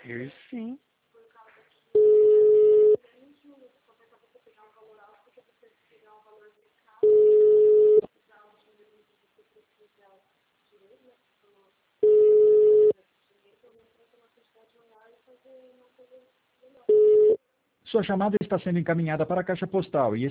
vir sim. Sua chamada está sendo encaminhada para a caixa postal e